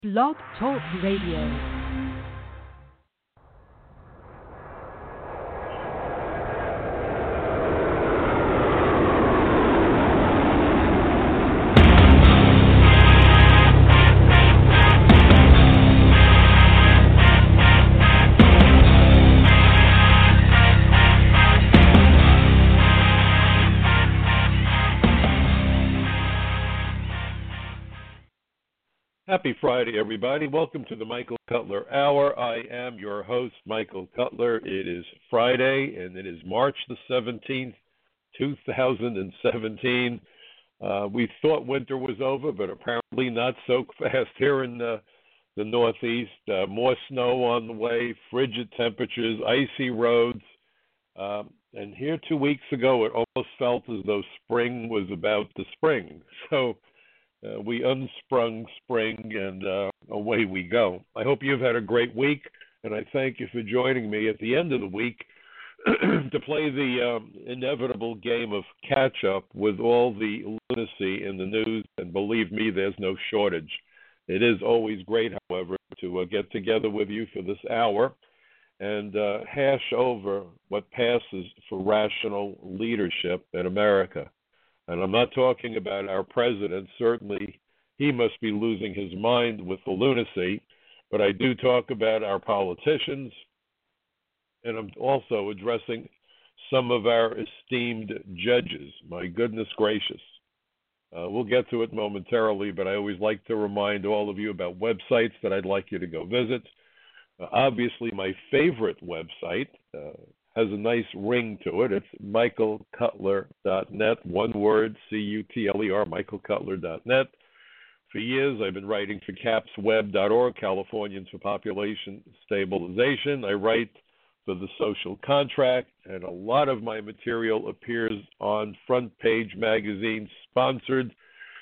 Blog Talk Radio. Happy Friday, everybody. Welcome to the Michael Cutler Hour. I am your host, Michael Cutler. It is Friday, and it is March the 17th, 2017. We thought winter was over, but apparently not so fast here in the Northeast. More snow on the way, frigid temperatures, icy roads. And here 2 weeks ago, it almost felt as though spring was about to spring. So we unsprung spring, and away we go. I hope you've had a great week, and I thank you for joining me at the end of the week to play the inevitable game of catch-up with all the lunacy in the news, and believe me, there's no shortage. It is always great, however, to get together with you for this hour and hash over what passes for rational leadership in America. And I'm not talking about our president. Certainly, he must be losing his mind with the lunacy. But I do talk about our politicians, and I'm also addressing some of our esteemed judges. My goodness gracious. We'll get to it momentarily, but I always like to remind all of you about websites that I'd like you to go visit. Obviously, my favorite website has a nice ring to it. It's michaelcutler.net, one word, C-U-T-L-E-R, michaelcutler.net. For years, I've been writing for capsweb.org, Californians for Population Stabilization. I write for The Social Contract, and a lot of my material appears on Front Page Magazine, sponsored,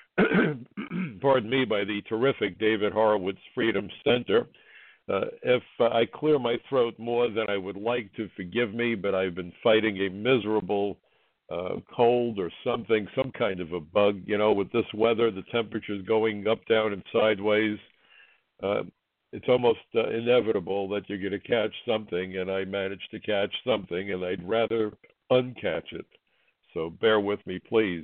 pardon me, by the terrific David Horowitz Freedom Center. If I clear my throat more than I would like to, forgive me, but I've been fighting a miserable cold or something, some kind of a bug. You know, with this weather, the temperature's going up, down, and sideways. It's almost inevitable that you're going to catch something, and I managed to catch something, and I'd rather uncatch it. So bear with me, please.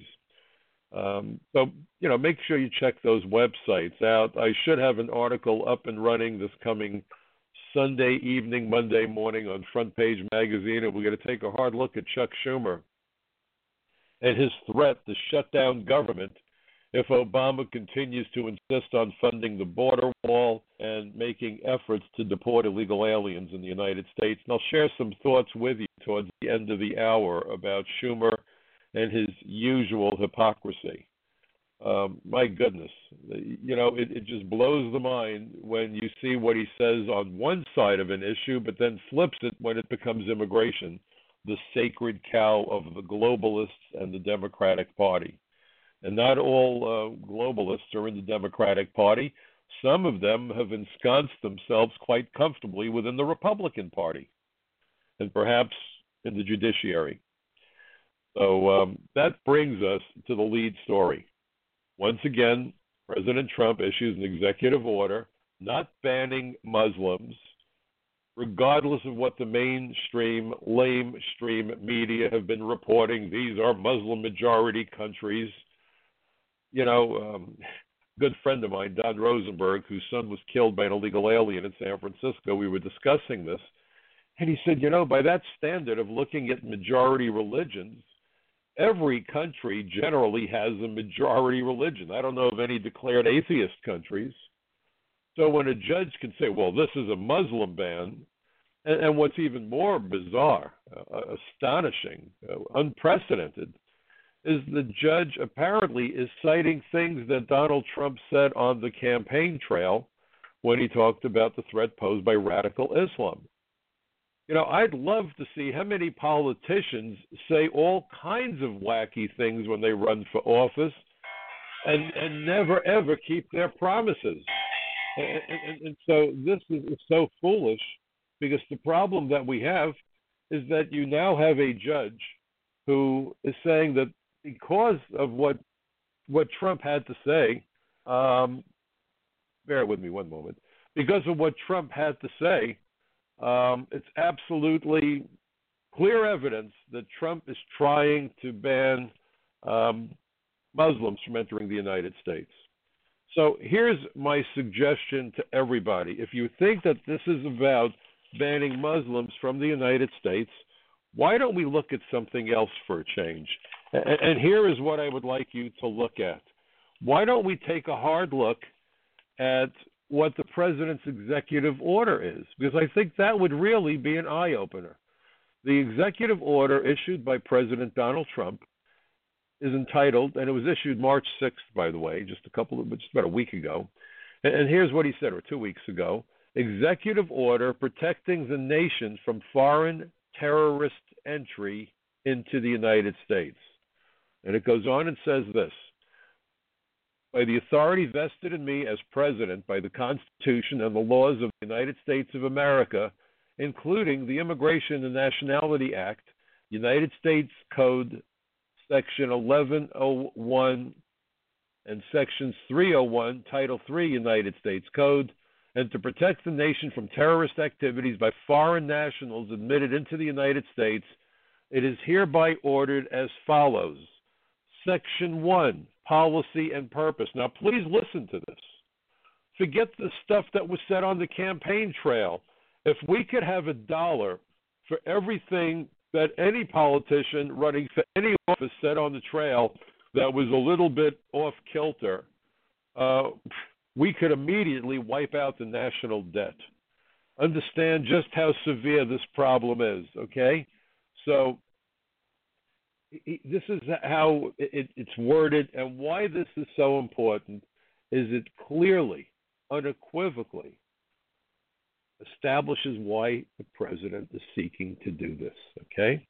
Make sure you check those websites out. I should have an article up and running this coming Sunday evening, Monday morning on Front Page Magazine, and we're going to take a hard look at Chuck Schumer and his threat to shut down government if Obama continues to insist on funding the border wall and making efforts to deport illegal aliens in the United States. And I'll share some thoughts with you towards the end of the hour about Schumer and his usual hypocrisy. My goodness, it just blows the mind when you see what he says on one side of an issue, but then flips it when it becomes immigration, the sacred cow of the globalists and the Democratic Party. And not all globalists are in the Democratic Party. Some of them have ensconced themselves quite comfortably within the Republican Party, and perhaps in the judiciary. So that brings us to the lead story. Once again, President Trump issues an executive order not banning Muslims, regardless of what the mainstream, lamestream media have been reporting. These are Muslim-majority countries. Good friend of mine, Don Rosenberg, whose son was killed by an illegal alien in San Francisco, we were discussing this, and he said, by that standard of looking at majority religions, every country generally has a majority religion. I don't know of any declared atheist countries. So when a judge can say, well, this is a Muslim ban, and what's even more bizarre, astonishing, unprecedented, is the judge apparently is citing things that Donald Trump said on the campaign trail when he talked about the threat posed by radical Islam. I'd love to see how many politicians say all kinds of wacky things when they run for office and never, ever keep their promises. And so this is so foolish, because the problem that we have is that you now have a judge who is saying that because of what Trump had to say, bear with me one moment, because of what Trump had to say, it's absolutely clear evidence that Trump is trying to ban Muslims from entering the United States. So here's my suggestion to everybody. If you think that this is about banning Muslims from the United States, why don't we look at something else for a change? And here is what I would like you to look at. Why don't we take a hard look at what the president's executive order is? Because I think that would really be an eye-opener. The executive order issued by President Donald Trump is entitled, and it was issued March 6th, by the way, just about a week ago. And here's what he said, or 2 weeks ago: Executive Order Protecting the Nation from Foreign Terrorist Entry into the United States. And it goes on and says this: by the authority vested in me as president by the Constitution and the laws of the United States of America, including the Immigration and Nationality Act, United States Code, Section 1101 and Sections 301, Title III United States Code, and to protect the nation from terrorist activities by foreign nationals admitted into the United States, it is hereby ordered as follows. Section 1, Policy and Purpose. Now, please listen to this. Forget the stuff that was said on the campaign trail. If we could have $1 for everything that any politician running for any office said on the trail that was a little bit off kilter, we could immediately wipe out the national debt. Understand just how severe this problem is, okay? So this is how it's worded, and why this is so important is it clearly, unequivocally establishes why the president is seeking to do this, okay?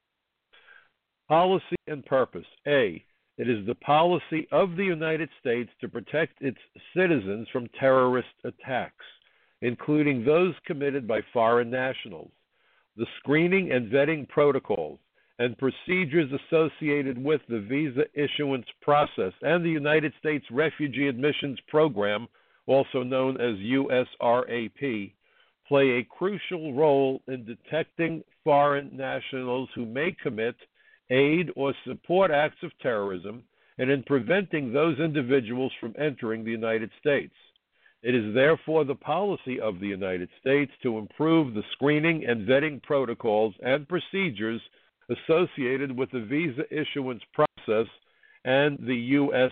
Policy and purpose. A, it is the policy of the United States to protect its citizens from terrorist attacks, including those committed by foreign nationals. The screening and vetting protocols and procedures associated with the visa issuance process and the United States Refugee Admissions Program, also known as USRAP, play a crucial role in detecting foreign nationals who may commit, aid, or support acts of terrorism, and in preventing those individuals from entering the United States. It is therefore the policy of the United States to improve the screening and vetting protocols and procedures associated with the visa issuance process and the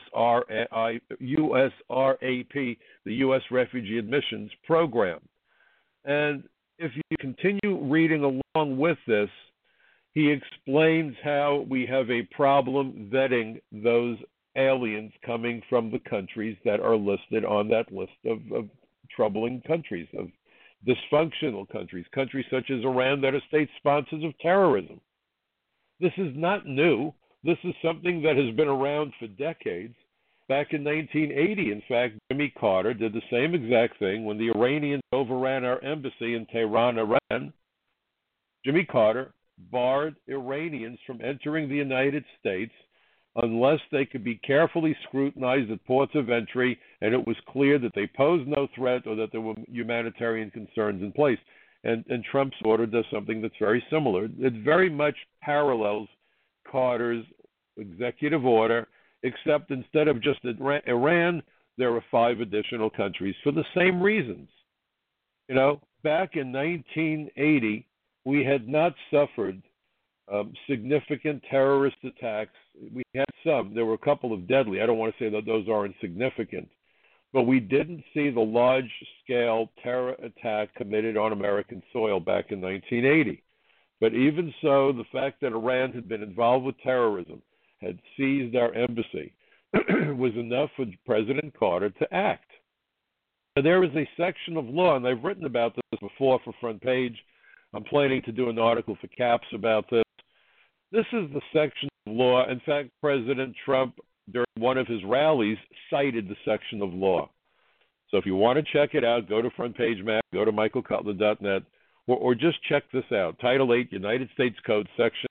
USRAP, the U.S. Refugee Admissions Program. And if you continue reading along with this, he explains how we have a problem vetting those aliens coming from the countries that are listed on that list of troubling countries, of dysfunctional countries, countries such as Iran that are state sponsors of terrorism. This is not new. This is something that has been around for decades. Back in 1980, in fact, Jimmy Carter did the same exact thing when the Iranians overran our embassy in Tehran, Iran. Jimmy Carter barred Iranians from entering the United States unless they could be carefully scrutinized at ports of entry and it was clear that they posed no threat or that there were humanitarian concerns in place. And Trump's order does something that's very similar. It very much parallels Carter's executive order, except instead of just Iran, there are 5 additional countries for the same reasons. You know, back in 1980, we had not suffered significant terrorist attacks. We had some. There were a couple of deadly. I don't want to say that those aren't significant. But we didn't see the large-scale terror attack committed on American soil back in 1980. But even so, the fact that Iran had been involved with terrorism, had seized our embassy, was enough for President Carter to act. Now, there is a section of law, and I've written about this before for Front Page. I'm planning to do an article for CAPS about this. This is the section of law. In fact, President Trump, during one of his rallies, cited the section of law. So if you want to check it out, go to Front Page Mag, go to michaelcutler.net, or just check this out. Title 8, United States Code, Section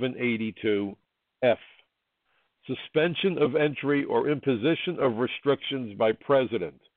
1182F. Suspension of entry or imposition of restrictions by President.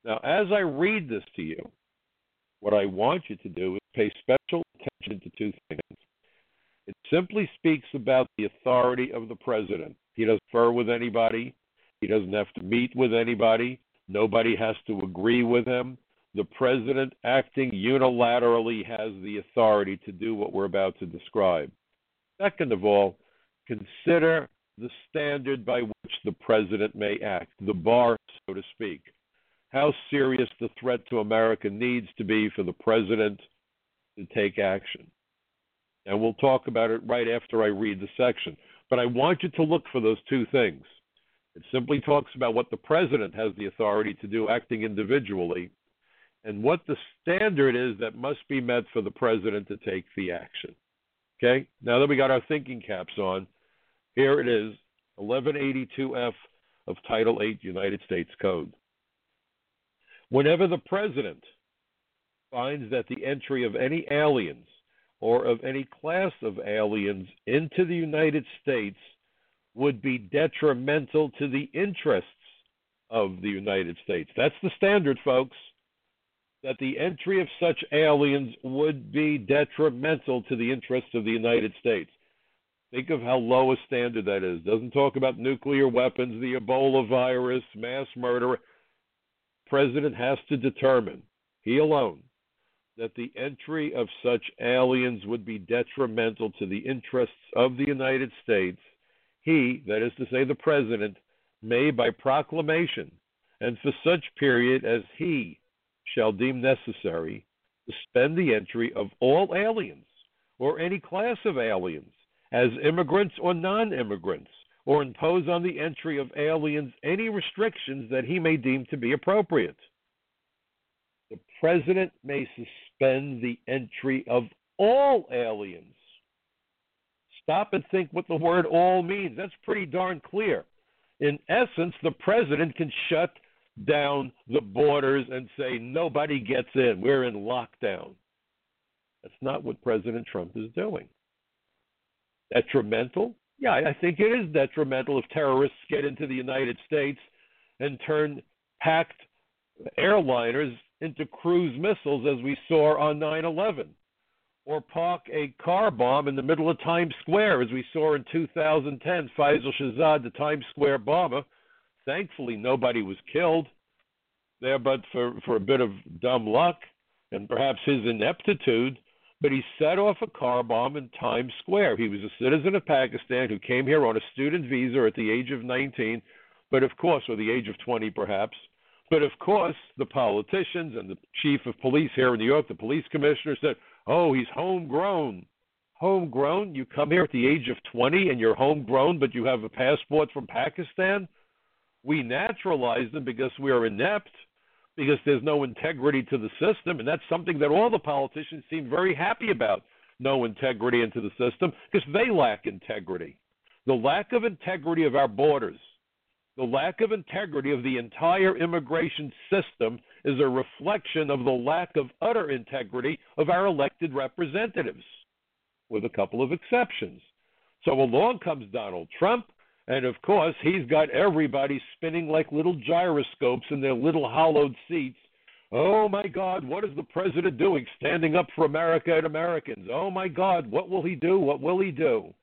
Now, as I read this to you, what I want you to do is pay special attention to two things. It simply speaks about the authority of the president. He doesn't confer with anybody. He doesn't have to meet with anybody. Nobody has to agree with him. The president, acting unilaterally, has the authority to do what we're about to describe. Second of all, consider the standard by which the president may act, the bar, so to speak. How serious the threat to America needs to be for the president to take action. And we'll talk about it right after I read the section. But I want you to look for those two things. It simply talks about what the president has the authority to do, acting individually, and what the standard is that must be met for the president to take the action. Okay? Now that we got our thinking caps on, here it is, 1182F of Title 8 United States Code. Whenever the president finds that the entry of any aliens or of any class of aliens into the United States would be detrimental to the interests of the United States. That's the standard, folks, that the entry of such aliens would be detrimental to the interests of the United States. Think of how low a standard that is. Doesn't talk about nuclear weapons, the Ebola virus, mass murder. The president has to determine, he alone, that the entry of such aliens would be detrimental to the interests of the United States. He, that is to say the president, may by proclamation, and for such period as he shall deem necessary, suspend the entry of all aliens or any class of aliens as immigrants or non-immigrants, or impose on the entry of aliens any restrictions that he may deem to be appropriate. The president may suspend the entry of all aliens. Stop and think what the word all means. That's pretty darn clear. In essence, the president can shut down the borders and say nobody gets in. We're in lockdown. That's not what President Trump is doing. Detrimental? Yeah, I think it is detrimental if terrorists get into the United States and turn packed airliners into cruise missiles, as we saw on 9/11, or park a car bomb in the middle of Times Square, as we saw in 2010, Faisal Shahzad, the Times Square bomber. Thankfully, nobody was killed there, but for a bit of dumb luck and perhaps his ineptitude, but he set off a car bomb in Times Square. He was a citizen of Pakistan who came here on a student visa at the age of 19, but of course, or the age of 20 perhaps. But of course, the politicians and the chief of police here in New York, the police commissioner, said, oh, he's homegrown. Homegrown? You come here at the age of 20 and you're homegrown, but you have a passport from Pakistan? We naturalized them because we are inept, because there's no integrity to the system, and that's something that all the politicians seem very happy about, no integrity into the system, because they lack integrity. The lack of integrity of our borders, the lack of integrity of the entire immigration system is a reflection of the lack of utter integrity of our elected representatives, with a couple of exceptions. So along comes Donald Trump, and of course, he's got everybody spinning like little gyroscopes in their little hollowed seats. Oh my God, what is the president doing? Standing up for America and Americans. Oh my God, what will he do? What will he do?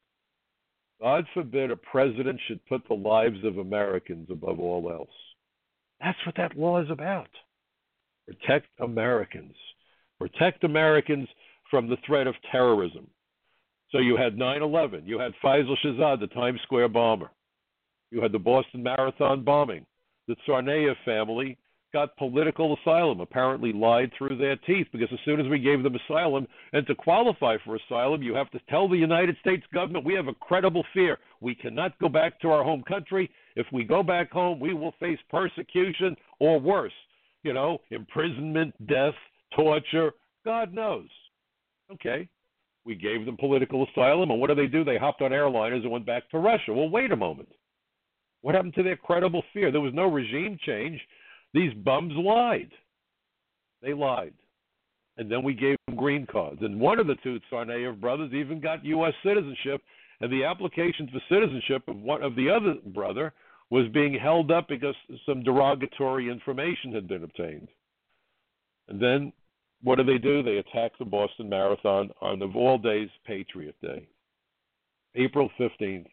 God forbid a president should put the lives of Americans above all else. That's what that law is about. Protect Americans. Protect Americans from the threat of terrorism. So you had 9/11. You had Faisal Shahzad, the Times Square bomber. You had the Boston Marathon bombing. The Tsarnaev family got political asylum, apparently lied through their teeth, because as soon as we gave them asylum, and to qualify for asylum, you have to tell the United States government, we have a credible fear. We cannot go back to our home country. If we go back home, we will face persecution or worse, imprisonment, death, torture, God knows. Okay. We gave them political asylum, and what do? They hopped on airliners and went back to Russia. Well, wait a moment. What happened to their credible fear? There was no regime change. These bums lied. They lied. And then we gave them green cards. And one of the two Tsarnaev brothers even got U.S. citizenship, and the applications for citizenship of the other brother was being held up because some derogatory information had been obtained. And then what do? They attack the Boston Marathon on, of all days, Patriot Day, April 15th,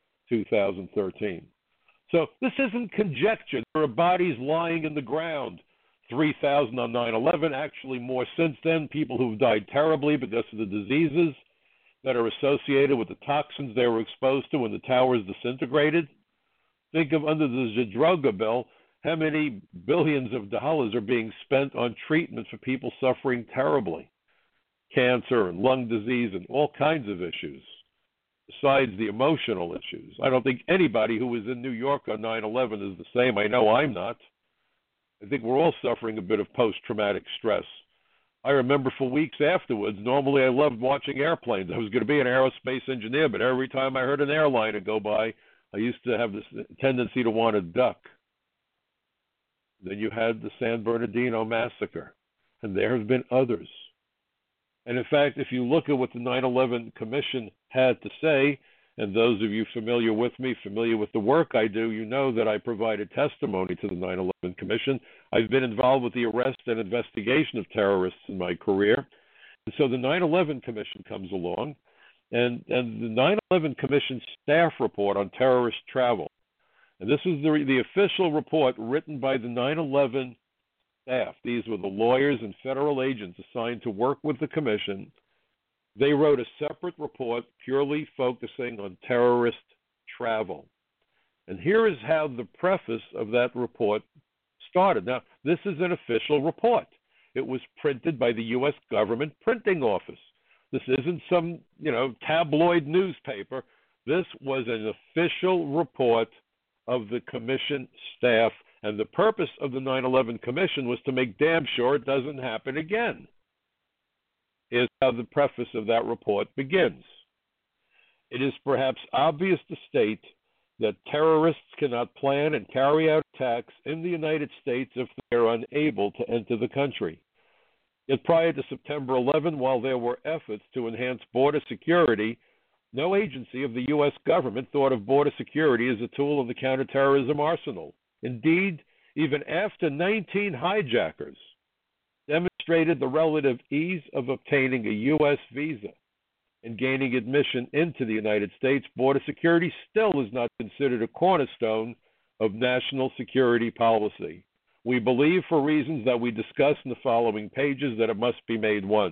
2013. So this isn't conjecture. There are bodies lying in the ground. 3,000 on 9/11, actually more since then, people who've died terribly because of the diseases that are associated with the toxins they were exposed to when the towers disintegrated. Think of, under the Zadroga bill, how many billions of dollars are being spent on treatment for people suffering terribly. Cancer and lung disease and all kinds of issues, besides the emotional issues. I don't think anybody who was in New York on 9/11 is the same. I know I'm not. I think we're all suffering a bit of post-traumatic stress. I remember for weeks afterwards, normally I loved watching airplanes. I was going to be an aerospace engineer, but every time I heard an airliner go by, I used to have this tendency to want to duck. Then you had the San Bernardino massacre, and there have been others. And in fact, if you look at what the 9/11 Commission had to say, and those of you familiar with me, familiar with the work I do, you know that I provided testimony to the 9/11 Commission. I've been involved with the arrest and investigation of terrorists in my career. And so the 9/11 Commission comes along, and the 9/11 Commission staff report on terrorist travel. And this is the official report written by the 9/11 staff. These were the lawyers and federal agents assigned to work with the Commission. They wrote a separate report purely focusing on terrorist travel. And here is how the preface of that report started. Now, this is an official report. It was printed by the U.S. government printing office. This isn't some, tabloid newspaper. This was an official report of the commission staff, and the purpose of the 9/11 Commission was to make damn sure it doesn't happen again. Is how the preface of that report begins. It is perhaps obvious to state that terrorists cannot plan and carry out attacks in the United States if they are unable to enter the country. Yet prior to September 11, while there were efforts to enhance border security, no agency of the U.S. government thought of border security as a tool of the counterterrorism arsenal. Indeed, even after 19 hijackers demonstrated the relative ease of obtaining a U.S. visa and gaining admission into the United States, border security still is not considered a cornerstone of national security policy. We believe, for reasons that we discuss in the following pages, that it must be made one.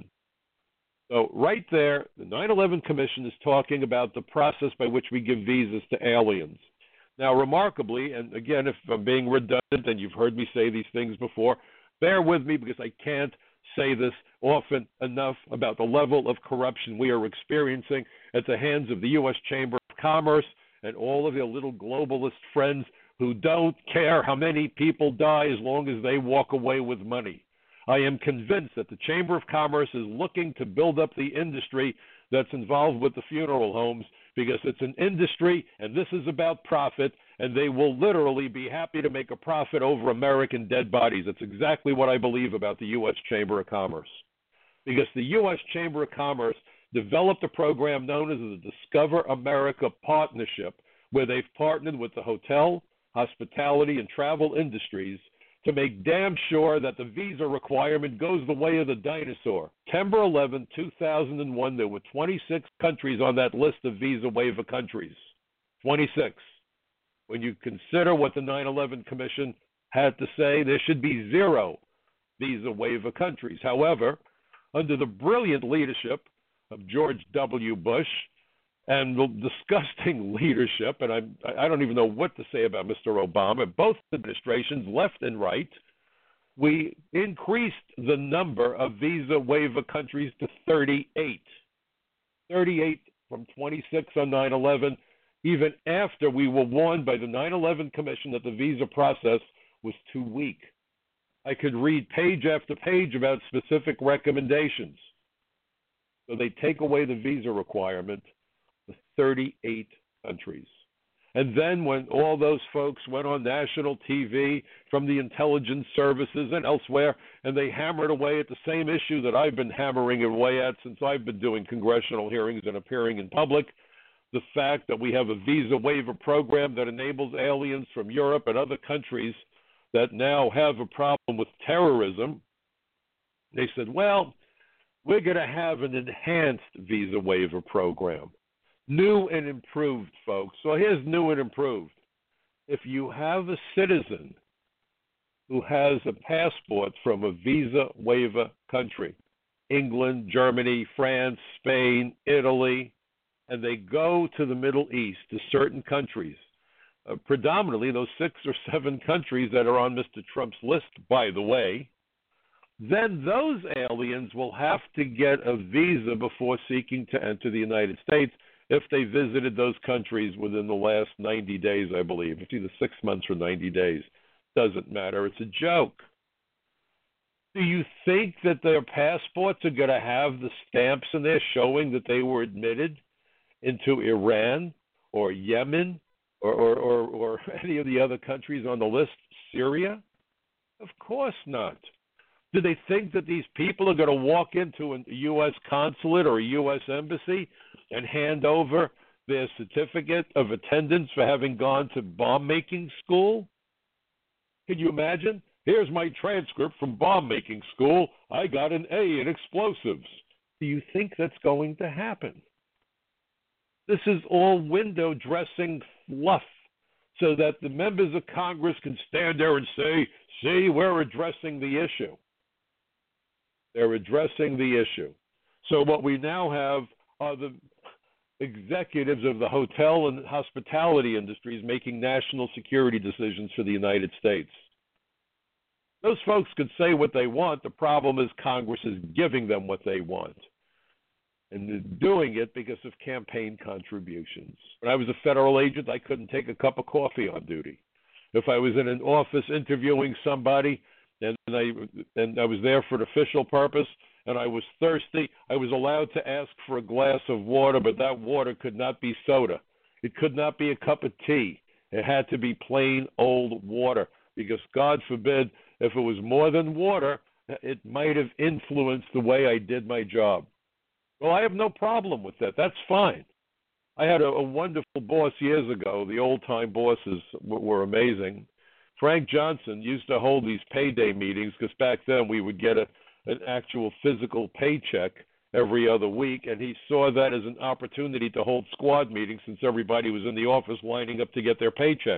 So right there, the 9/11 Commission is talking about the process by which we give visas to aliens. Now, remarkably, and again, if I'm being redundant and you've heard me say these things before, bear with me because I can't say this often enough about the level of corruption we are experiencing at the hands of the U.S. Chamber of Commerce and all of their little globalist friends who don't care how many people die as long as they walk away with money. I am convinced that the Chamber of Commerce is looking to build up the industry that's involved with the funeral homes because it's an industry and this is about profit, and they will literally be happy to make a profit over American dead bodies. That's exactly what I believe about the U.S. Chamber of Commerce. Because the U.S. Chamber of Commerce developed a program known as the Discover America Partnership, where they've partnered with the hotel, hospitality, and travel industries to make damn sure that the visa requirement goes the way of the dinosaur. September 11, 2001, there were 26 countries on that list of visa waiver countries. 26. When you consider what the 9/11 Commission had to say, there should be 0 visa waiver countries. However, under the brilliant leadership of George W. Bush and the disgusting leadership, and I don't even know what to say about Mr. Obama, both administrations, left and right, we increased the number of visa waiver countries to 38. 38 from 26 on 9/11, even after we were warned by the 9/11 Commission that the visa process was too weak. I could read page after page about specific recommendations. So they take away the visa requirement for 38 countries. And then when all those folks went on national TV from the intelligence services and elsewhere, and they hammered away at the same issue that I've been hammering away at since I've been doing congressional hearings and appearing in public, the fact that we have a visa waiver program that enables aliens from Europe and other countries that now have a problem with terrorism. They said, well, we're going to have an enhanced visa waiver program. New and improved, folks. So here's new and improved. If you have a citizen who has a passport from a visa waiver country, England, Germany, France, Spain, Italy, and they go to the Middle East, to certain countries, predominantly those 6 or 7 countries that are on Mr. Trump's list, by the way, then those aliens will have to get a visa before seeking to enter the United States if they visited those countries within the last 90 days, I believe. It's either 6 months or 90 days. Doesn't matter. It's a joke. Do you think that their passports are going to have the stamps in there showing that they were admitted into Iran or Yemen or any of the other countries on the list, Syria? Of course not. Do they think that these people are going to walk into a U.S. consulate or a U.S. embassy and hand over their certificate of attendance for having gone to bomb-making school? Can you imagine? Here's my transcript from bomb-making school. I got an A in explosives. Do you think that's going to happen? This is all window dressing fluff so that the members of Congress can stand there and say, see, we're addressing the issue. They're addressing the issue. So what we now have are the executives of the hotel and hospitality industries making national security decisions for the United States. Those folks could say what they want. The problem is Congress is giving them what they want. And they're doing it because of campaign contributions. When I was a federal agent, I couldn't take a cup of coffee on duty. If I was in an office interviewing somebody and I was there for an official purpose and I was thirsty, I was allowed to ask for a glass of water, but that water could not be soda. It could not be a cup of tea. It had to be plain old water because, God forbid, if it was more than water, it might have influenced the way I did my job. Well, I have no problem with that. That's fine. I had a wonderful boss years ago. The old-time bosses were amazing. Frank Johnson used to hold these payday meetings because back then we would get an actual physical paycheck every other week, and he saw that as an opportunity to hold squad meetings since everybody was in the office lining up to get their paychecks.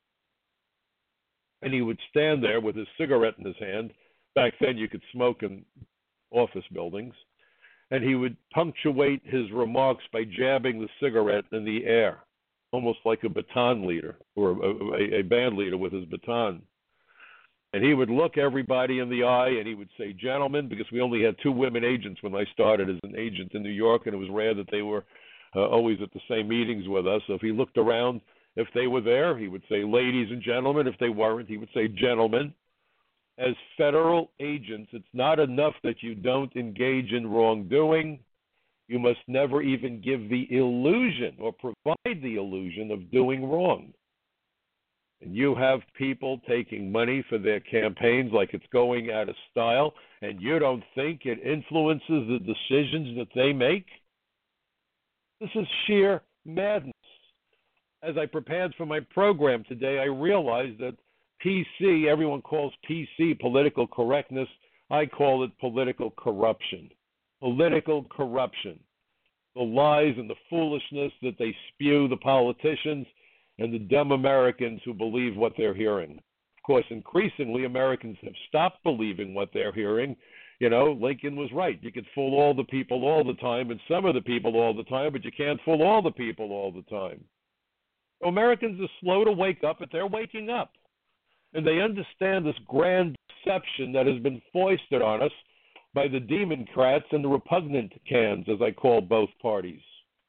And he would stand there with his cigarette in his hand. Back then you could smoke in office buildings. And he would punctuate his remarks by jabbing the cigarette in the air, almost like a baton leader or a band leader with his baton. And he would look everybody in the eye and he would say, gentlemen, because we only had 2 women agents when I started as an agent in New York, and it was rare that they were always at the same meetings with us. So if he looked around, if they were there, he would say, ladies and gentlemen. If they weren't, he would say, gentlemen. As federal agents, it's not enough that you don't engage in wrongdoing. You must never even give the illusion or provide the illusion of doing wrong. And you have people taking money for their campaigns like it's going out of style, and you don't think it influences the decisions that they make? This is sheer madness. As I prepared for my program today, I realized that PC, everyone calls PC political correctness. I call it political corruption. Political corruption. The lies and the foolishness that they spew, the politicians and the dumb Americans who believe what they're hearing. Of course, increasingly, Americans have stopped believing what they're hearing. You know, Lincoln was right. You can fool all the people all the time and some of the people all the time, but you can't fool all the people all the time. So Americans are slow to wake up, but they're waking up. And they understand this grand deception that has been foisted on us by the Democrats and the repugnant cans, as I call both parties.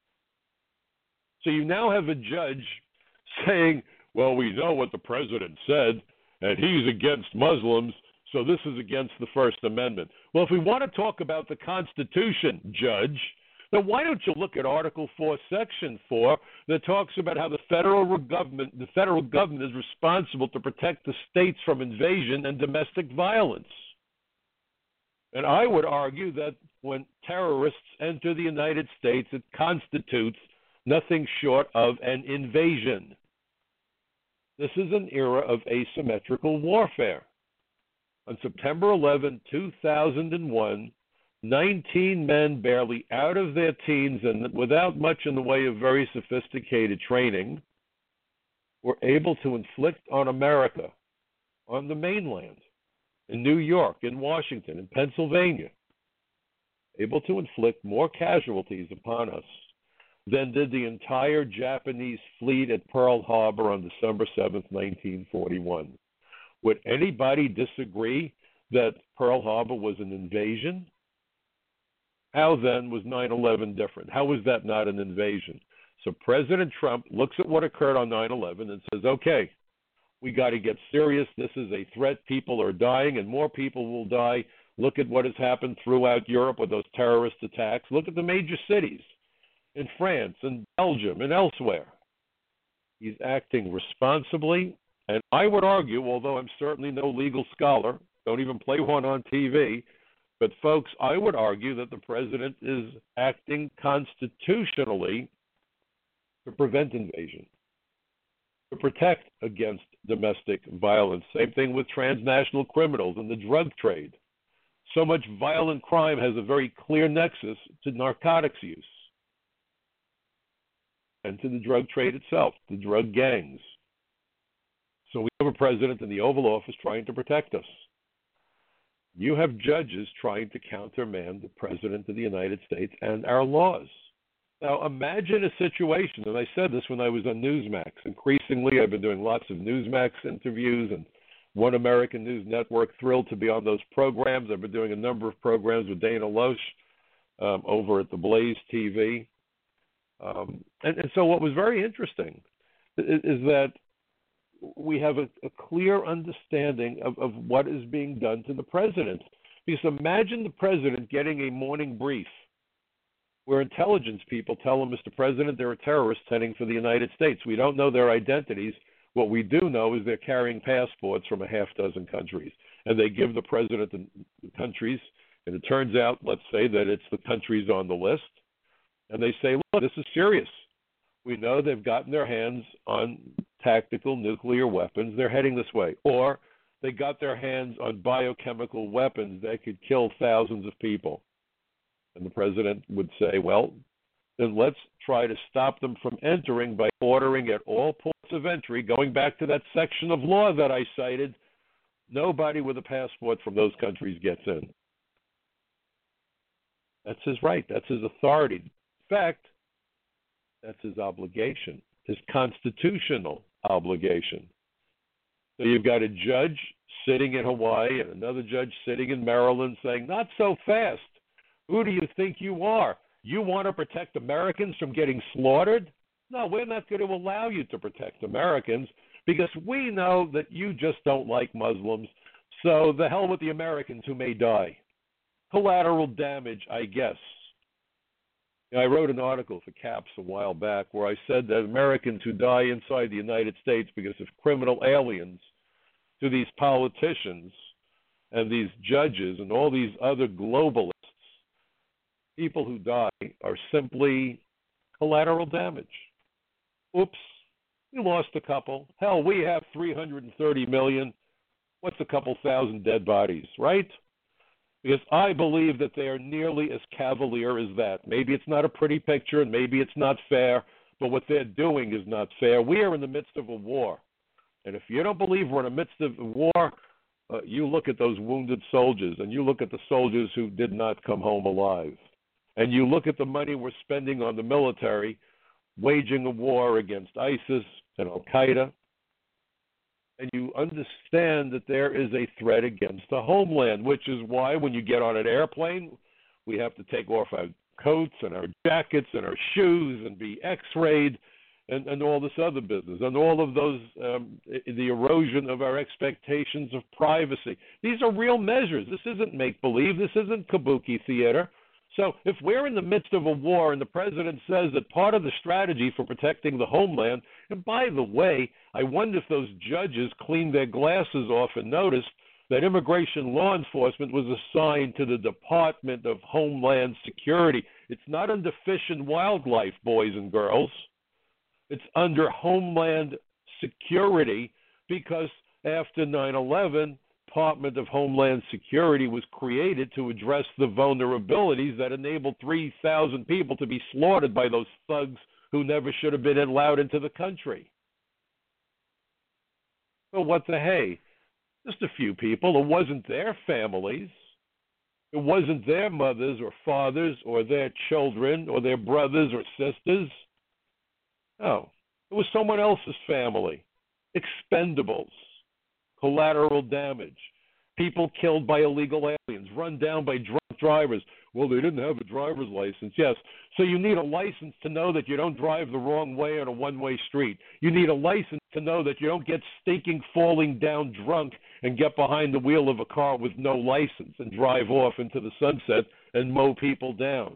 So you now have a judge saying, well, we know what the president said, and he's against Muslims, so this is against the First Amendment. Well, if we want to talk about the Constitution, Judge, then why don't you look at Article 4, Section 4, that talks about how the federal government is responsible to protect the states from invasion and domestic violence. And I would argue that when terrorists enter the United States, it constitutes nothing short of an invasion. This is an era of asymmetrical warfare. On September 11, 2001, 19 men barely out of their teens and without much in the way of very sophisticated training were able to inflict on America, on the mainland, in New York, in Washington, in Pennsylvania, able to inflict more casualties upon us than did the entire Japanese fleet at Pearl Harbor on December 7th, 1941. Would anybody disagree that Pearl Harbor was an invasion? How then was 9/11 different? How was that not an invasion? So President Trump looks at what occurred on 9/11 and says, okay, we got to get serious. This is a threat. People are dying and more people will die. Look at what has happened throughout Europe with those terrorist attacks. Look at the major cities in France and Belgium and elsewhere. He's acting responsibly. And I would argue, although I'm certainly no legal scholar, don't even play one on TV, but folks, I would argue that the president is acting constitutionally to prevent invasion, to protect against domestic violence. Same thing with transnational criminals and the drug trade. So much violent crime has a very clear nexus to narcotics use and to the drug trade itself, the drug gangs. So we have a president in the Oval Office trying to protect us. You have judges trying to countermand the president of the United States and our laws. Now, imagine a situation, and I said this when I was on Newsmax. Increasingly, I've been doing lots of Newsmax interviews and One American News Network, thrilled to be on those programs. I've been doing a number of programs with Dana Loesch over at the Blaze TV. And so what was very interesting is that we have a clear understanding of what is being done to the president. Because imagine the president getting a morning brief where intelligence people tell him, Mr. President, there are terrorists heading for the United States. We don't know their identities. What we do know is they're carrying passports from a half dozen countries. And they give the president the countries, and it turns out, let's say, that it's the countries on the list. And they say, look, this is serious. We know they've gotten their hands on tactical nuclear weapons. They're heading this way. Or they got their hands on biochemical weapons that could kill thousands of people. And the president would say, well, then let's try to stop them from entering by ordering at all ports of entry, going back to that section of law that I cited, nobody with a passport from those countries gets in. That's his right. That's his authority. In fact, that's his obligation, his constitutional obligation. So you've got a judge sitting in Hawaii and another judge sitting in Maryland saying, not so fast. Who do you think you are? You want to protect Americans from getting slaughtered? No, we're not going to allow you to protect Americans because we know that you just don't like Muslims. So the hell with the Americans who may die. Collateral damage, I guess. I wrote an article for CAPS a while back where I said that Americans who die inside the United States because of criminal aliens to these politicians and these judges and all these other globalists, people who die are simply collateral damage. Oops, we lost a couple. Hell, we have 330 million. What's a couple thousand dead bodies, right? Because I believe that they are nearly as cavalier as that. Maybe it's not a pretty picture and maybe it's not fair, but what they're doing is not fair. We are in the midst of a war. And if you don't believe we're in the midst of a war, you look at those wounded soldiers and you look at the soldiers who did not come home alive. And you look at the money we're spending on the military, waging a war against ISIS and Al-Qaeda, and you understand that there is a threat against the homeland, which is why when you get on an airplane, we have to take off our coats and our jackets and our shoes and be x-rayed and all this other business, and all of those, the erosion of our expectations of privacy. These are real measures. This isn't make-believe. This isn't kabuki theater. So if we're in the midst of a war and the president says that part of the strategy for protecting the homeland, and by the way, I wonder if those judges cleaned their glasses off and noticed that immigration law enforcement was assigned to the Department of Homeland Security. It's not under Fish and Wildlife, boys and girls. It's under Homeland Security, because after 9/11, Department of Homeland Security was created to address the vulnerabilities that enabled 3,000 people to be slaughtered by those thugs who never should have been allowed into the country. Well, what the hey? Just a few people. It wasn't their families. It wasn't their mothers or fathers or their children or their brothers or sisters. No, it was someone else's family. Expendables, collateral damage, people killed by illegal aliens, run down by drunk drivers. Well, they didn't have a driver's license. Yes, so you need a license to know that you don't drive the wrong way on a one-way street. You need a license to know that you don't get stinking, falling down drunk and get behind the wheel of a car with no license and drive off into the sunset and mow people down.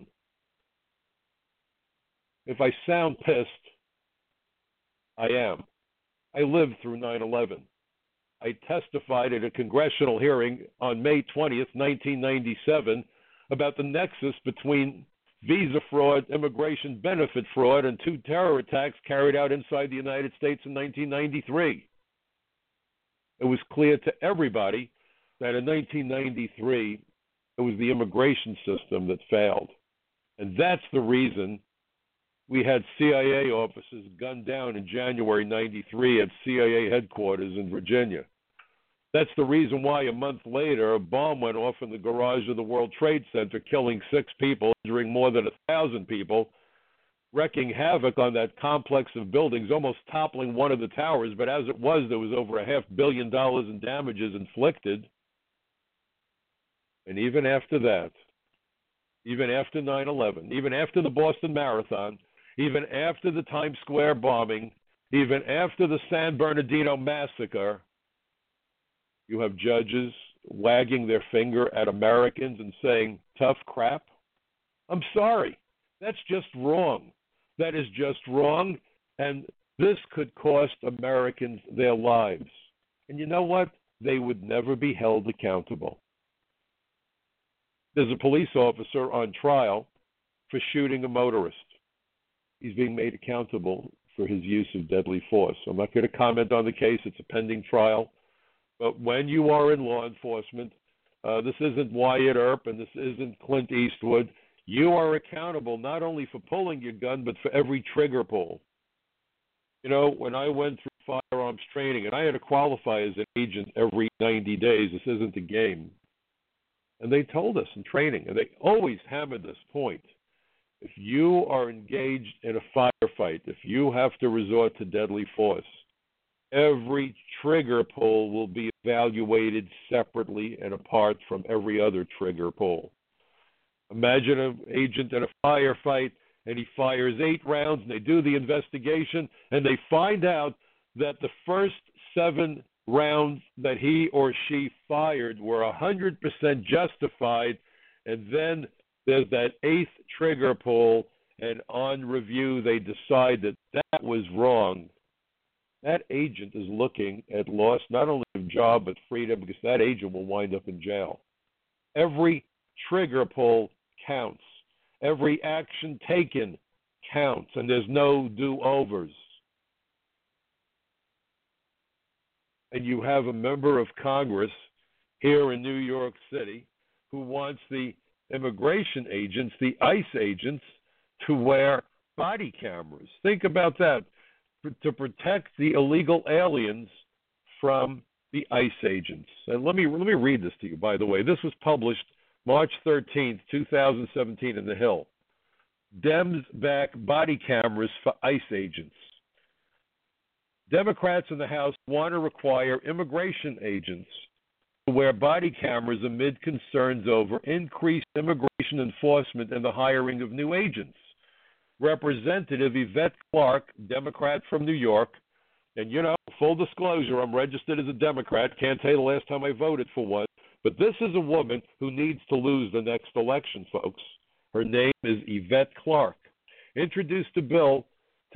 If I sound pissed, I am. I lived through 9/11. I testified at a congressional hearing on May 20th, 1997, about the nexus between visa fraud, immigration benefit fraud, and 2 terror attacks carried out inside the United States in 1993. It was clear to everybody that in 1993, it was the immigration system that failed. And that's the reason we had CIA officers gunned down in January 93 at CIA headquarters in Virginia. That's the reason why a month later, a bomb went off in the garage of the World Trade Center, killing 6 people, injuring more than 1,000 people, wreaking havoc on that complex of buildings, almost toppling one of the towers. But as it was, there was over $500 million in damages inflicted. And even after that, even after 9/11, even after the Boston Marathon, even after the Times Square bombing, even after the San Bernardino massacre, you have judges wagging their finger at Americans and saying, tough crap? I'm sorry. That's just wrong. That is just wrong, and this could cost Americans their lives. And you know what? They would never be held accountable. There's a police officer on trial for shooting a motorist. He's being made accountable for his use of deadly force. I'm not going to comment on the case. It's a pending trial. But when you are in law enforcement, this isn't Wyatt Earp and this isn't Clint Eastwood. You are accountable not only for pulling your gun, but for every trigger pull. You know, when I went through firearms training, and I had to qualify as an agent every 90 days, this isn't a game. And they told us in training, and they always hammered this point. If you are engaged in a firefight, if you have to resort to deadly force, every trigger pull will be evaluated separately and apart from every other trigger pull. Imagine an agent in a firefight, and he fires 8 rounds, and they do the investigation, and they find out that the first 7 rounds that he or she fired were 100% justified, and then there's that 8th trigger pull, and on review they decide that that was wrong. That agent is looking at loss not only of job but freedom, because that agent will wind up in jail. Every trigger pull counts. Every action taken counts, and there's no do-overs. And you have a member of Congress here in New York City who wants the immigration agents, the ICE agents, to wear body cameras. Think about that. To protect the illegal aliens from the ICE agents. And let me read this to you, by the way. This was published March 13th, 2017 in The Hill. Dems back body cameras for ICE agents. Democrats in the House want to require immigration agents to wear body cameras amid concerns over increased immigration enforcement and the hiring of new agents. Representative Yvette Clarke, Democrat from New York, and you know, full disclosure, I'm registered as a Democrat, can't tell you the last time I voted for one, but this is a woman who needs to lose the next election, folks. Her name is Yvette Clarke. Introduced a bill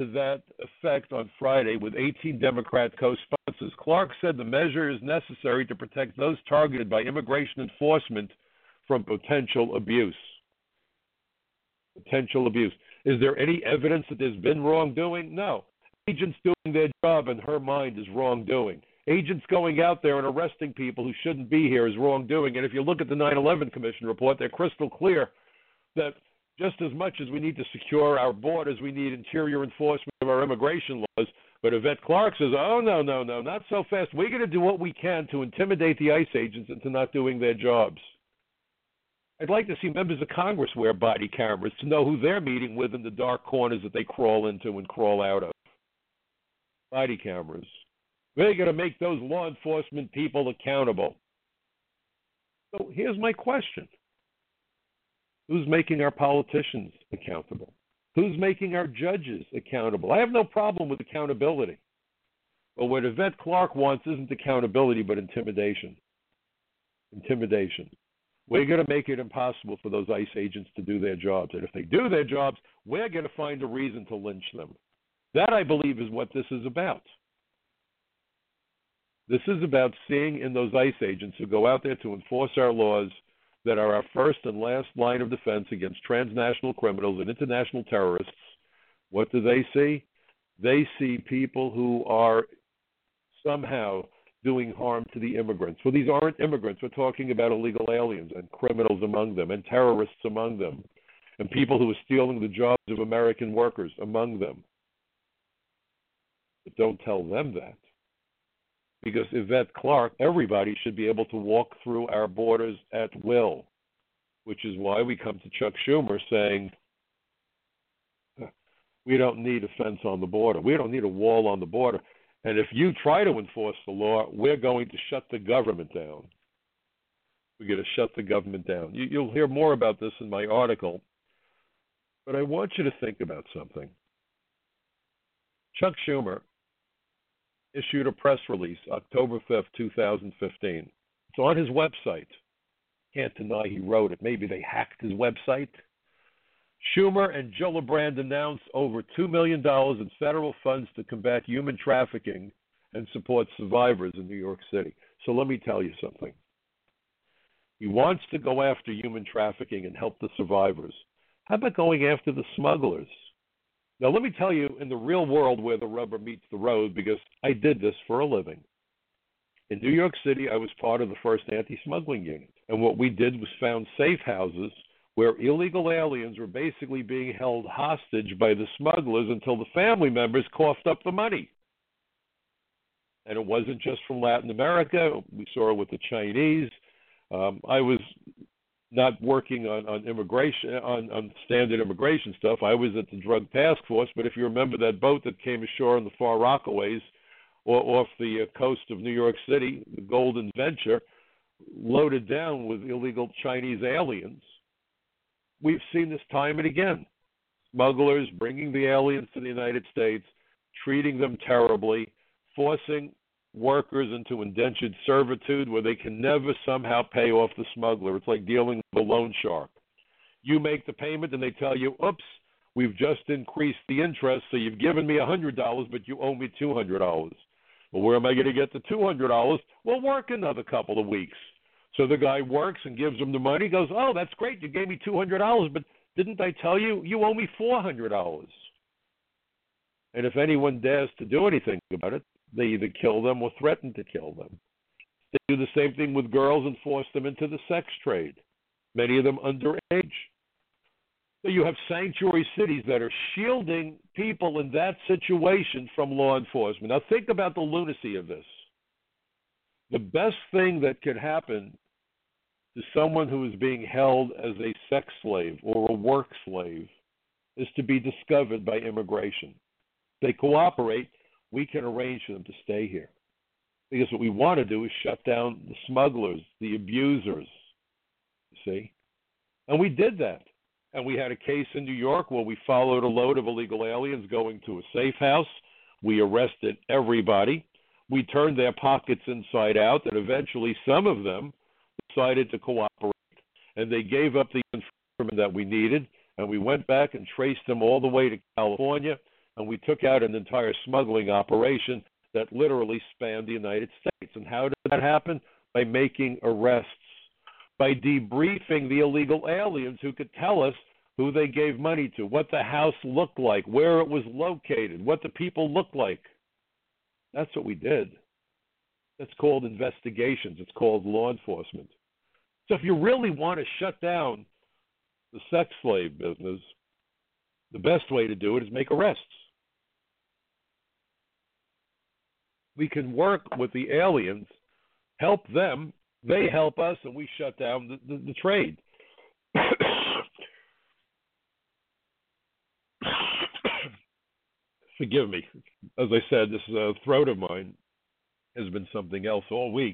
to that effect on Friday with 18 Democrat co-sponsors. Clark said the measure is necessary to protect those targeted by immigration enforcement from potential abuse. Potential abuse. Is there any evidence that there's been wrongdoing? No. Agents doing their job, in her mind, is wrongdoing. Agents going out there and arresting people who shouldn't be here is wrongdoing. And if you look at the 9/11 Commission report, they're crystal clear that just as much as we need to secure our borders, we need interior enforcement of our immigration laws. But Yvette Clarke says, oh, no, not so fast. We're going to do what we can to intimidate the ICE agents into not doing their jobs. I'd like to see members of Congress wear body cameras to know who they're meeting with in the dark corners that they crawl into and crawl out of. Body cameras. We're going to make those law enforcement people accountable. So here's my question. Who's making our politicians accountable? Who's making our judges accountable? I have no problem with accountability. But what Yvette Clarke wants isn't accountability, but intimidation. Intimidation. We're going to make it impossible for those ICE agents to do their jobs. And if they do their jobs, we're going to find a reason to lynch them. That, I believe, is what this is about. This is about seeing in those ICE agents who go out there to enforce our laws that are our first and last line of defense against transnational criminals and international terrorists. What do they see? They see people who are somehow doing harm to the immigrants. Well, these aren't immigrants. We're talking about illegal aliens and criminals among them and terrorists among them and people who are stealing the jobs of American workers among them. But don't tell them that. Because Yvette Clarke, everybody should be able to walk through our borders at will, which is why we come to Chuck Schumer saying, we don't need a fence on the border. We don't need a wall on the border. And if you try to enforce the law, we're going to shut the government down. We're going to shut the government down. You'll hear more about this in my article, but I want you to think about something. Chuck Schumer issued a press release October 5th, 2015. It's on his website. Can't deny he wrote it. Maybe they hacked his website. Schumer and Gillibrand announced over $2 million in federal funds to combat human trafficking and support survivors in New York City. So let me tell you something. He wants to go after human trafficking and help the survivors. How about going after the smugglers? Now, let me tell you, in the real world where the rubber meets the road, because I did this for a living. In New York City, I was part of the first anti-smuggling unit. And what we did was found safe houses where illegal aliens were basically being held hostage by the smugglers until the family members coughed up the money. And it wasn't just from Latin America. We saw it with the Chinese. I was not working on immigration, on standard immigration stuff. I was at the Drug Task Force, but if you remember that boat that came ashore in the Far Rockaways or off the coast of New York City, the Golden Venture, loaded down with illegal Chinese aliens, we've seen this time and again. Smugglers bringing the aliens to the United States, treating them terribly, forcing workers into indentured servitude where they can never somehow pay off the smuggler. It's like dealing with a loan shark. You make the payment and they tell you, oops, we've just increased the interest, so you've given me $100, but you owe me $200. Well, where am I going to get the $200? Well, work another couple of weeks. So the guy works and gives him the money, goes, oh, that's great, you gave me $200, but didn't I tell you, you owe me $400? And if anyone dares to do anything about it, they either kill them or threaten to kill them. They do the same thing with girls and force them into the sex trade, many of them underage. So you have sanctuary cities that are shielding people in that situation from law enforcement. Now think about the lunacy of this. The best thing that could happen to someone who is being held as a sex slave or a work slave is to be discovered by immigration. If they cooperate, we can arrange for them to stay here. Because what we want to do is shut down the smugglers, the abusers, you see? And we did that. And we had a case in New York where we followed a load of illegal aliens going to a safe house. We arrested everybody. We turned their pockets inside out, and eventually some of them decided to cooperate. And they gave up the information that we needed, and we went back and traced them all the way to California. And we took out an entire smuggling operation that literally spanned the United States. And how did that happen? By making arrests, by debriefing the illegal aliens who could tell us who they gave money to, what the house looked like, where it was located, what the people looked like. That's what we did. That's called investigations. It's called law enforcement. So if you really want to shut down the sex slave business, the best way to do it is make arrests. We can work with the aliens, help them, they help us, and we shut down the trade. Forgive me. As I said, this throat of mine has been something else all week.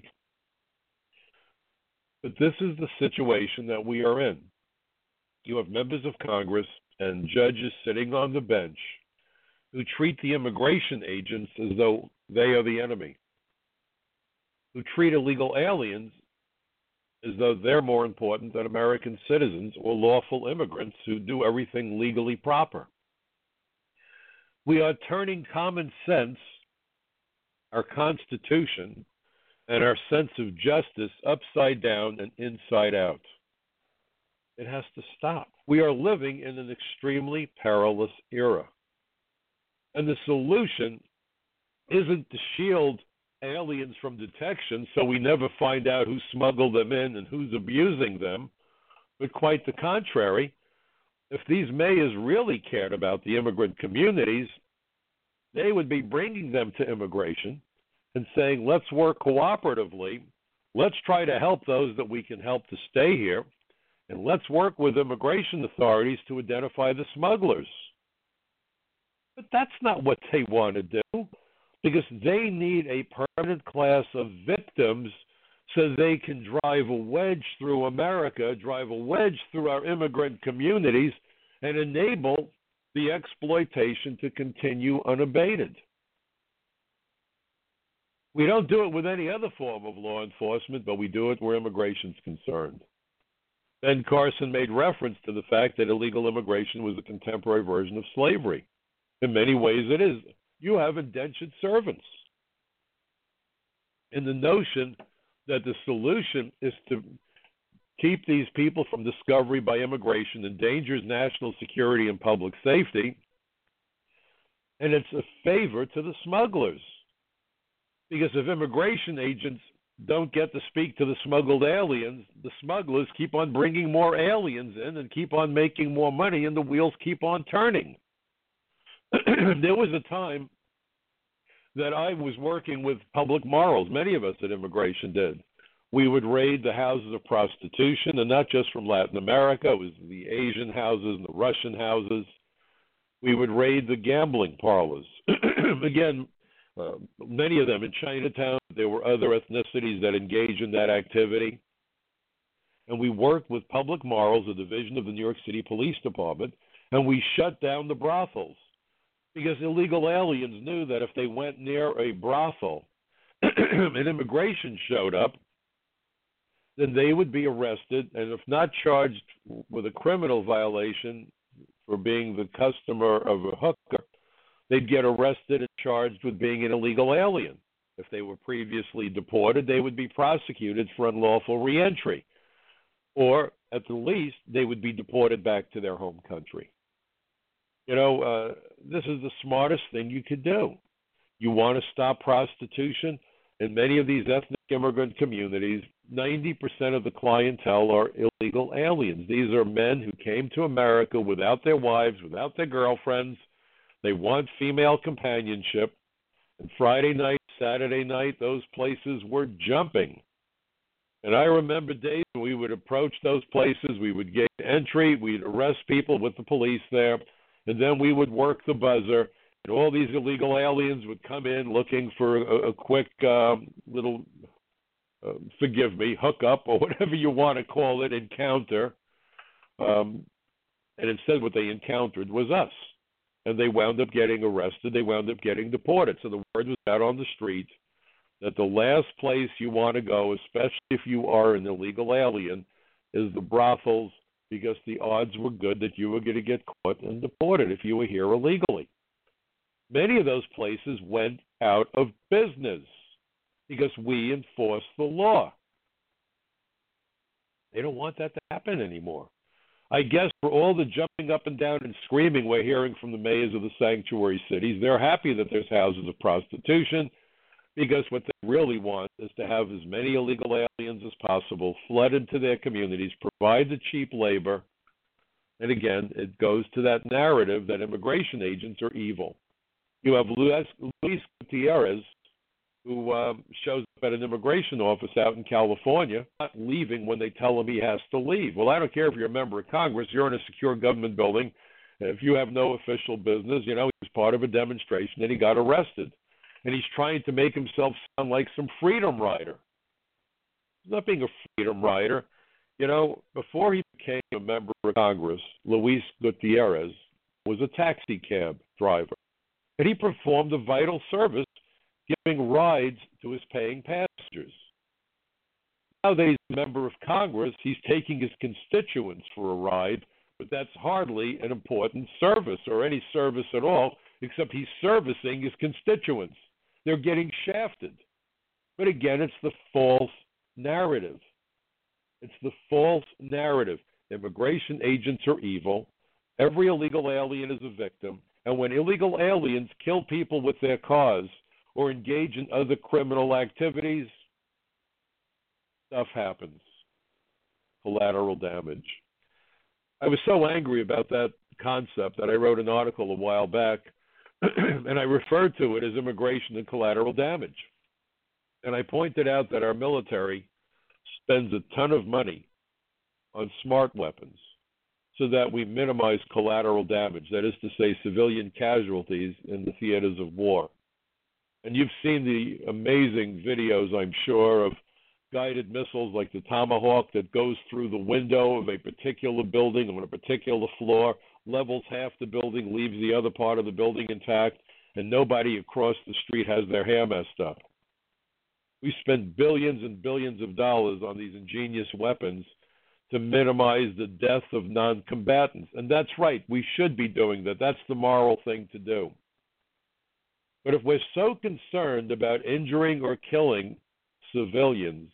But this is the situation that we are in. You have members of Congress and judges sitting on the bench who treat the immigration agents as though they are the enemy, who treat illegal aliens as though they're more important than American citizens or lawful immigrants who do everything legally proper. We are turning common sense, our Constitution, and our sense of justice upside down and inside out. It has to stop. We are living in an extremely perilous era. And the solution isn't to shield aliens from detection so we never find out who smuggled them in and who's abusing them, but quite the contrary. If these mayors really cared about the immigrant communities, they would be bringing them to immigration and saying, let's work cooperatively, let's try to help those that we can help to stay here, and let's work with immigration authorities to identify the smugglers. But that's not what they want to do, because they need a permanent class of victims so they can drive a wedge through America, drive a wedge through our immigrant communities, and enable the exploitation to continue unabated. We don't do it with any other form of law enforcement, but we do it where immigration is concerned. Ben Carson made reference to the fact that illegal immigration was a contemporary version of slavery. In many ways it is. You have indentured servants. And the notion that the solution is to keep these people from discovery by immigration endangers national security and public safety, and it's a favor to the smugglers. Because if immigration agents don't get to speak to the smuggled aliens, the smugglers keep on bringing more aliens in and keep on making more money, and the wheels keep on turning. There was a time that I was working with public morals. Many of us at immigration did. We would raid the houses of prostitution, and not just from Latin America. It was the Asian houses and the Russian houses. We would raid the gambling parlors. Again, many of them in Chinatown. There were other ethnicities that engaged in that activity. And we worked with Public Morals, a division of the New York City Police Department, and we shut down the brothels. Because illegal aliens knew that if they went near a brothel and immigration showed up, then they would be arrested, and if not charged with a criminal violation for being the customer of a hooker, they'd get arrested and charged with being an illegal alien. If they were previously deported, they would be prosecuted for unlawful reentry. Or, at the least, they would be deported back to their home country. You know, this is the smartest thing you could do. You want to stop prostitution? In many of these ethnic immigrant communities, 90% of the clientele are illegal aliens. These are men who came to America without their wives, without their girlfriends. They want female companionship. And Friday night, Saturday night, those places were jumping. And I remember days when we would approach those places, we would get entry, we'd arrest people with the police there, and then we would work the buzzer. And all these illegal aliens would come in looking for a quick little, forgive me, hookup or whatever you want to call it, encounter. And instead what they encountered was us. And they wound up getting arrested. They wound up getting deported. So the word was out on the street that the last place you want to go, especially if you are an illegal alien, is the brothels, because the odds were good that you were going to get caught and deported if you were here illegally. Many of those places went out of business because we enforced the law. They don't want that to happen anymore. I guess for all the jumping up and down and screaming we're hearing from the mayors of the sanctuary cities, they're happy that there's houses of prostitution, because what they really want is to have as many illegal aliens as possible flood into their communities, provide the cheap labor, and again, it goes to that narrative that immigration agents are evil. You have Luis Gutierrez, who shows up at an immigration office out in California, not leaving when they tell him he has to leave. Well, I don't care if you're a member of Congress, you're in a secure government building. If you have no official business, he was part of a demonstration and he got arrested. And he's trying to make himself sound like some freedom rider. He's not being a freedom rider. Before he became a member of Congress, Luis Gutierrez was a taxi cab driver. And he performed a vital service, giving rides to his paying passengers. Now that he's a member of Congress, he's taking his constituents for a ride, but that's hardly an important service or any service at all, except he's servicing his constituents. They're getting shafted. But again, it's the false narrative. It's the false narrative. Immigration agents are evil. Every illegal alien is a victim. And when illegal aliens kill people with their cars or engage in other criminal activities, stuff happens. Collateral damage. I was so angry about that concept that I wrote an article a while back, and I referred to it as immigration and collateral damage. And I pointed out that our military spends a ton of money on smart weapons so that we minimize collateral damage, that is to say, civilian casualties in the theaters of war. And you've seen the amazing videos, I'm sure, of guided missiles like the Tomahawk that goes through the window of a particular building on a particular floor, levels half the building, leaves the other part of the building intact, and nobody across the street has their hair messed up. We spend billions and billions of dollars on these ingenious weapons to minimize the death of non-combatants. And that's right, we should be doing that. That's the moral thing to do. But if we're so concerned about injuring or killing civilians,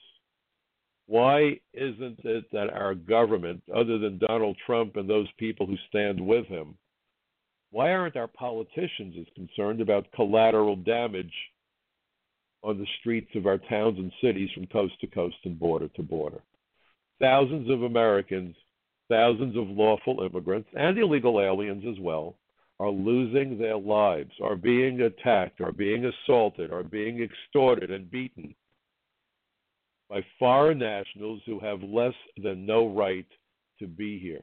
why isn't it that our government, other than Donald Trump and those people who stand with him, why aren't our politicians as concerned about collateral damage on the streets of our towns and cities from coast to coast and border to border? Thousands of Americans, thousands of lawful immigrants, and illegal aliens as well, are losing their lives, are being attacked, are being assaulted, are being extorted and beaten by foreign nationals who have less than no right to be here.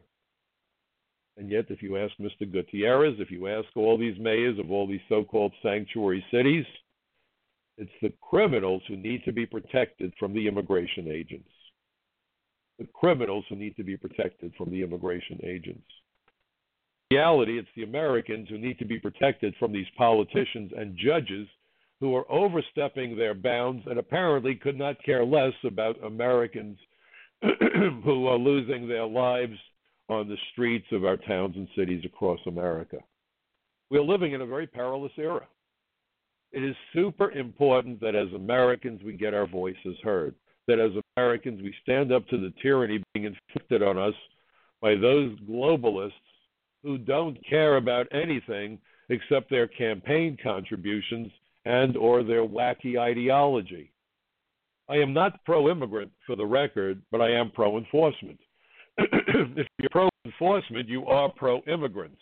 And yet, if you ask Mr. Gutierrez, if you ask all these mayors of all these so-called sanctuary cities, it's the criminals who need to be protected from the immigration agents. The criminals who need to be protected from the immigration agents. In reality, it's the Americans who need to be protected from these politicians and judges who are overstepping their bounds and apparently could not care less about Americans who are losing their lives on the streets of our towns and cities across America. We're living in a very perilous era. It is super important that as Americans we get our voices heard, that as Americans we stand up to the tyranny being inflicted on us by those globalists who don't care about anything except their campaign contributions and or their wacky ideology. I am not pro-immigrant, for the record, but I am pro-enforcement. If you're pro-enforcement, you are pro-immigrant.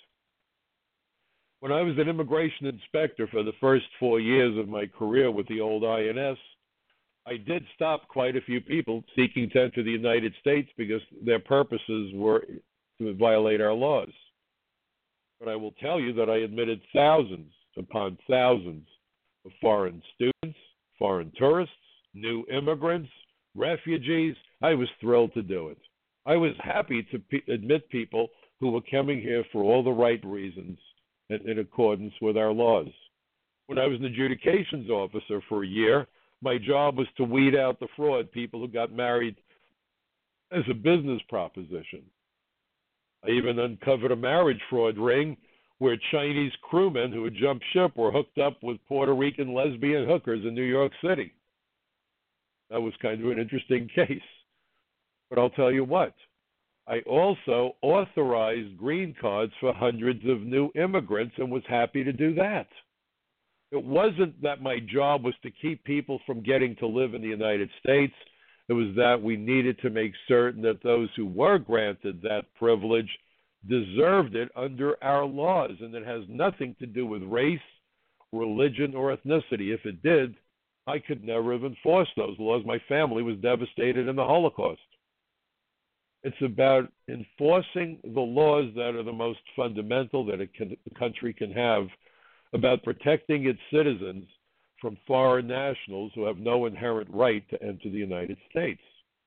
When I was an immigration inspector for the first 4 years of my career with the old INS, I did stop quite a few people seeking to enter the United States because their purposes were to violate our laws. But I will tell you that I admitted thousands upon thousands of foreign students, foreign tourists, new immigrants, refugees. I was thrilled to do it. I was happy to admit people who were coming here for all the right reasons and in accordance with our laws. When I was an adjudications officer for a year, my job was to weed out the fraud, people who got married as a business proposition. I even uncovered a marriage fraud ring where Chinese crewmen who had jumped ship were hooked up with Puerto Rican lesbian hookers in New York City. That was kind of an interesting case. But I'll tell you what, I also authorized green cards for hundreds of new immigrants and was happy to do that. It wasn't that my job was to keep people from getting to live in the United States. It was that we needed to make certain that those who were granted that privilege deserved it under our laws. And it has nothing to do with race, religion, or ethnicity. If it did, I could never have enforced those laws. My family was devastated in the Holocaust. It's about enforcing the laws that are the most fundamental that a country can have, about protecting its citizens from foreign nationals who have no inherent right to enter the United States.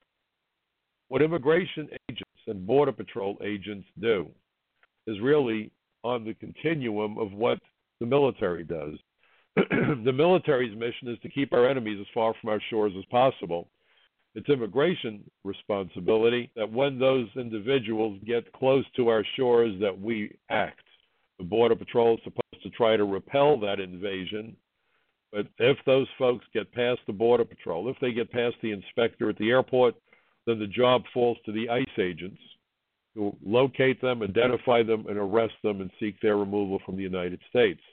What immigration agents and Border Patrol agents do is really on the continuum of what the military does. The military's mission is to keep our enemies as far from our shores as possible. It's immigration responsibility that when those individuals get close to our shores that we act. The Border Patrol is supposed to try to repel that invasion, but if those folks get past the Border Patrol, if they get past the inspector at the airport, then the job falls to the ICE agents who locate them, identify them, and arrest them and seek their removal from the United States.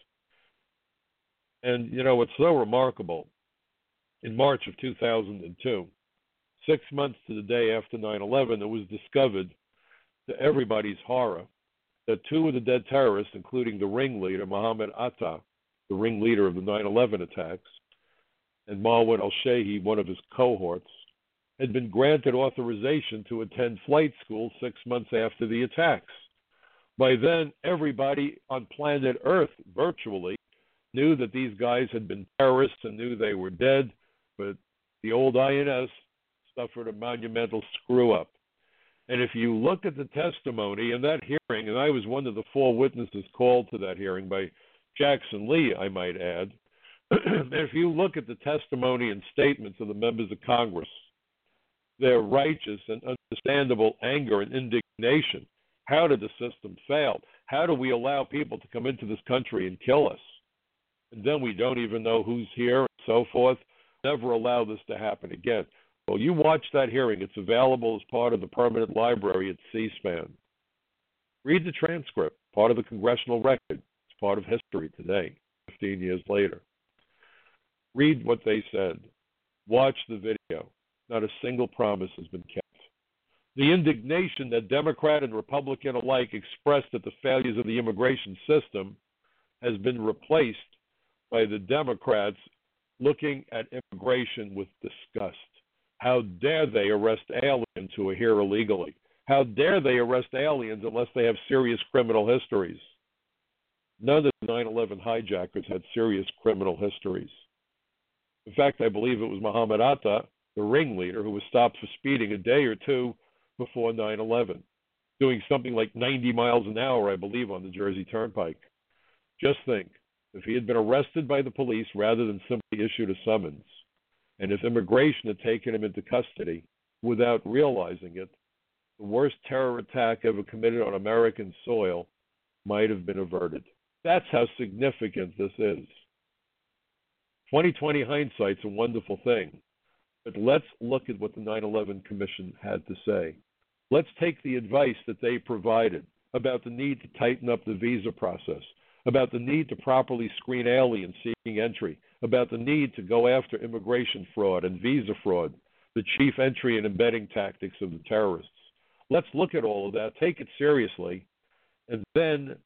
And, you know, it's so remarkable. In March of 2002, 6 months to the day after 9/11, it was discovered, to everybody's horror, that two of the dead terrorists, including the ringleader, Mohammed Atta, the ringleader of the 9/11 attacks, and Marwan al-Shehhi, one of his cohorts, had been granted authorization to attend flight school 6 months after the attacks. By then, everybody on planet Earth, virtually, knew that these guys had been terrorists and knew they were dead, but the old INS suffered a monumental screw-up. And if you look at the testimony in that hearing, and I was one of the 4 witnesses called to that hearing by Jackson Lee, I might add, and if you look at the testimony and statements of the members of Congress, their righteous and understandable anger and indignation. How did the system fail? How do we allow people to come into this country and kill us? And then we don't even know who's here and so forth. Never allow this to happen again. Well, you watch that hearing. It's available as part of the permanent library at C-SPAN. Read the transcript, part of the congressional record. It's part of history today, 15 years later. Read what they said. Watch the video. Not a single promise has been kept. The indignation that Democrat and Republican alike expressed at the failures of the immigration system has been replaced by the Democrats looking at immigration with disgust. How dare they arrest aliens who are here illegally? How dare they arrest aliens unless they have serious criminal histories? None of the 9/11 hijackers had serious criminal histories. In fact, I believe it was Mohammed Atta, the ringleader, who was stopped for speeding a day or two before 9/11, doing something like 90 miles an hour, I believe, on the Jersey Turnpike. Just think, if he had been arrested by the police rather than simply issued a summons, and if immigration had taken him into custody without realizing it, the worst terror attack ever committed on American soil might have been averted. That's how significant this is. 20/20 hindsight's a wonderful thing, but let's look at what the 9/11 Commission had to say. Let's take the advice that they provided about the need to tighten up the visa process, about the need to properly screen aliens seeking entry, about the need to go after immigration fraud and visa fraud, the chief entry and embedding tactics of the terrorists. Let's look at all of that, take it seriously, and then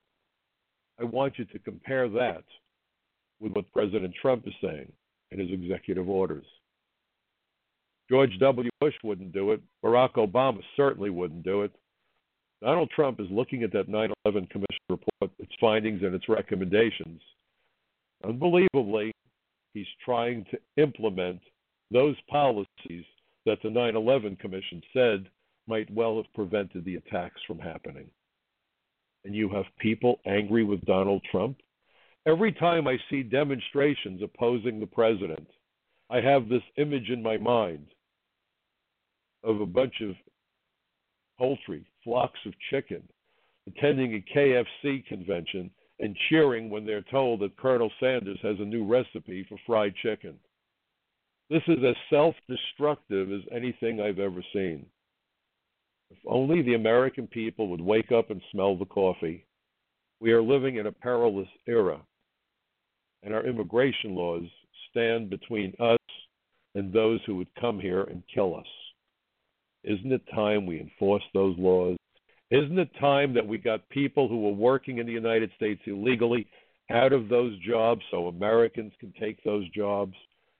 I want you to compare that with what President Trump is saying in his executive orders. George W. Bush wouldn't do it. Barack Obama certainly wouldn't do it. Donald Trump is looking at that 9/11 Commission report, its findings and its recommendations. Unbelievably, he's trying to implement those policies that the 9/11 Commission said might well have prevented the attacks from happening. And you have people angry with Donald Trump. Every time I see demonstrations opposing the president, I have this image in my mind of a bunch of poultry, flocks of chicken, attending a KFC convention and cheering when they're told that Colonel Sanders has a new recipe for fried chicken. This is as self-destructive as anything I've ever seen. If only the American people would wake up and smell the coffee. We are living in a perilous era, and our immigration laws stand between us and those who would come here and kill us. Isn't it time we enforce those laws? Isn't it time that we got people who are working in the United States illegally out of those jobs so Americans can take those jobs?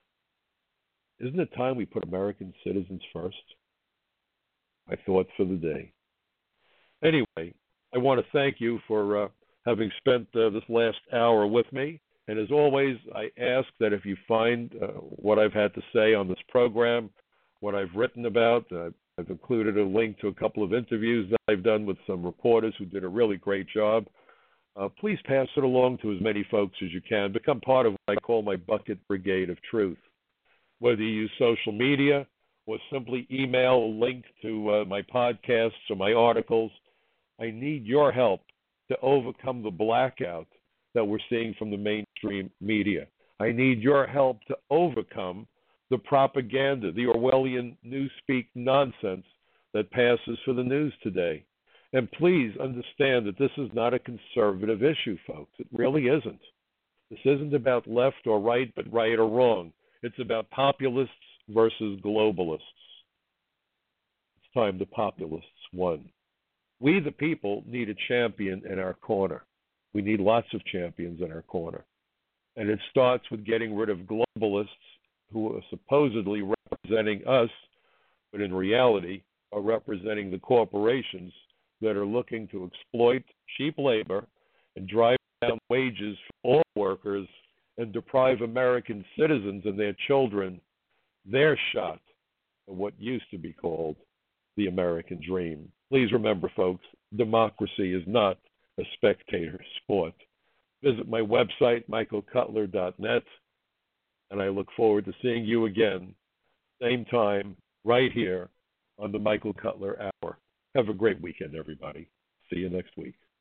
Isn't it time we put American citizens first? My thoughts for the day. Anyway, I want to thank you for having spent this last hour with me. And as always, I ask that if you find what I've had to say on this program, what I've written about, I've included a link to a couple of interviews that I've done with some reporters who did a really great job. Please pass it along to as many folks as you can. Become part of what I call my bucket brigade of truth. Whether you use social media or simply email a link to my podcasts or my articles, I need your help to overcome the blackout that we're seeing from the mainstream media. I need your help to overcome the propaganda, the Orwellian newspeak nonsense that passes for the news today. And please understand that this is not a conservative issue, folks. It really isn't. This isn't about left or right, but right or wrong. It's about populists versus globalists. It's time the populists won. We, the people, need a champion in our corner. We need lots of champions in our corner. And it starts with getting rid of globalists who are supposedly representing us, but in reality are representing the corporations that are looking to exploit cheap labor and drive down wages for all workers and deprive American citizens and their children their shot at what used to be called the American dream. Please remember, folks, democracy is not a spectator sport. Visit my website, michaelcutler.net, and I look forward to seeing you again, same time, right here on the Michael Cutler Hour. Have a great weekend, everybody. See you next week.